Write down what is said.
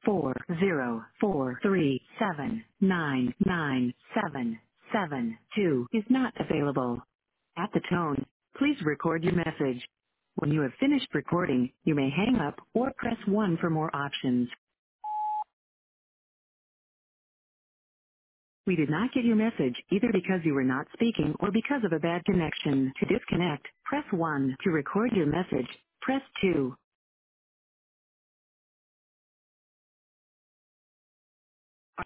40437999772 is not available. At the tone, please record your message. When you have finished recording, you may hang up or press 1 for more options. We did not get your message either because you were not speaking or because of a bad connection. To disconnect, press 1. To record your message, press 2.